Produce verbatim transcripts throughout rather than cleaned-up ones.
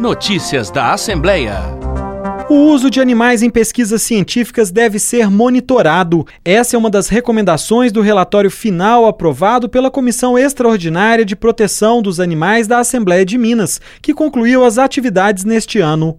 Notícias da Assembleia. O uso de animais em pesquisas científicas deve ser monitorado. Essa é uma das recomendações do relatório final aprovado pela Comissão Extraordinária de Proteção dos Animais da Assembleia de Minas, que concluiu as atividades neste ano.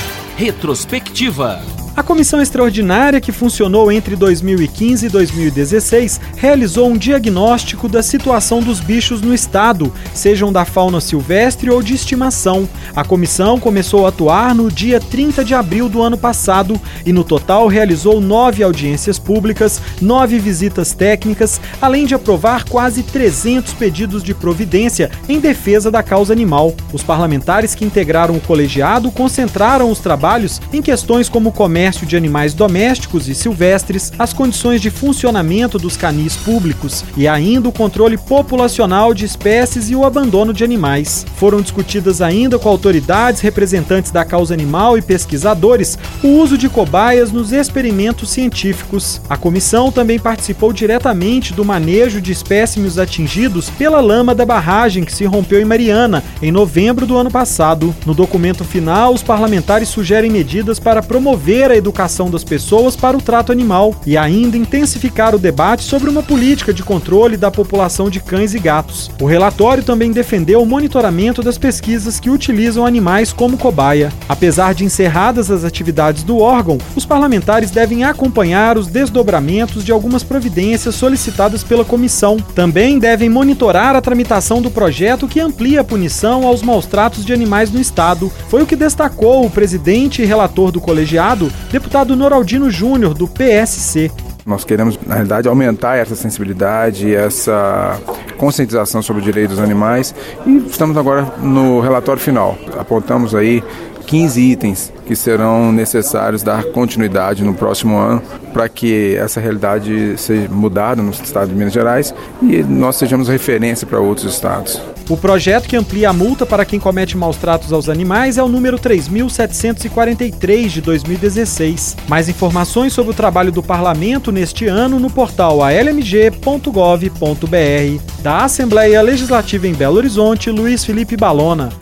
Retrospectiva. A comissão extraordinária, que funcionou entre dois mil e quinze e dois mil e dezesseis, realizou um diagnóstico da situação dos bichos no estado, sejam da fauna silvestre ou de estimação. A comissão começou a atuar no dia trinta de abril do ano passado e, no total, realizou nove audiências públicas, nove visitas técnicas, além de aprovar quase trezentos pedidos de providência em defesa da causa animal. Os parlamentares que integraram o colegiado concentraram os trabalhos em questões como o comércio comércio de animais domésticos e silvestres, as condições de funcionamento dos canis públicos e ainda o controle populacional de espécies e o abandono de animais. Foram discutidas ainda com autoridades, representantes da causa animal e pesquisadores o uso de cobaias nos experimentos científicos. A comissão também participou diretamente do manejo de espécimes atingidos pela lama da barragem que se rompeu em Mariana, em novembro do ano passado. No documento final, os parlamentares sugerem medidas para promover a educação das pessoas para o trato animal e ainda intensificar o debate sobre uma política de controle da população de cães e gatos. O relatório também defendeu o monitoramento das pesquisas que utilizam animais como cobaia. Apesar de encerradas as atividades do órgão, os parlamentares devem acompanhar os desdobramentos de algumas providências solicitadas pela comissão. Também devem monitorar a tramitação do projeto que amplia a punição aos maus-tratos de animais no estado. Foi o que destacou o presidente e relator do colegiado, deputado Noraldino Júnior, do P S C. Nós queremos, na realidade, aumentar essa sensibilidade, essa conscientização sobre o direito dos animais e estamos agora no relatório final. Apontamos aí quinze itens que serão necessários dar continuidade no próximo ano para que essa realidade seja mudada no estado de Minas Gerais e nós sejamos referência para outros estados. O projeto que amplia a multa para quem comete maus-tratos aos animais é o número três mil setecentos e quarenta e três de dois mil e dezesseis. Mais informações sobre o trabalho do parlamento neste ano no portal a l m g ponto gov ponto b r. Da Assembleia Legislativa em Belo Horizonte, Luiz Felipe Balona.